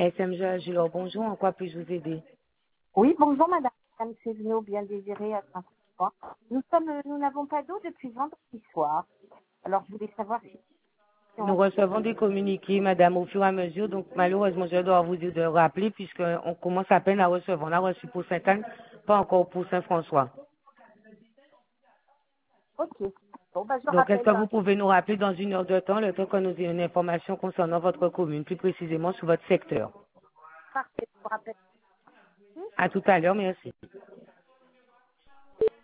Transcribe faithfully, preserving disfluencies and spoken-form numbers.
S M G Agilor, bonjour, en quoi puis-je vous aider? Oui, bonjour madame. Madame Sévenot, bien désirée à Saint-François. Nous sommes, nous n'avons pas d'eau depuis vendredi soir. Alors je voulais savoir si Nous on... recevons des communiqués, madame, au fur et à mesure, donc malheureusement, je dois vous dire de rappeler puisqu'on commence à peine à recevoir. On a reçu pour Sainte-Anne, pas encore pour Saint-François. Ok. Bon, bah je Donc, est-ce rappelle. que vous pouvez nous rappeler dans une heure de temps, le temps que nous ayons une information concernant votre commune, plus précisément sur votre secteur? Parfait, je vous rappelle. À tout à l'heure, merci.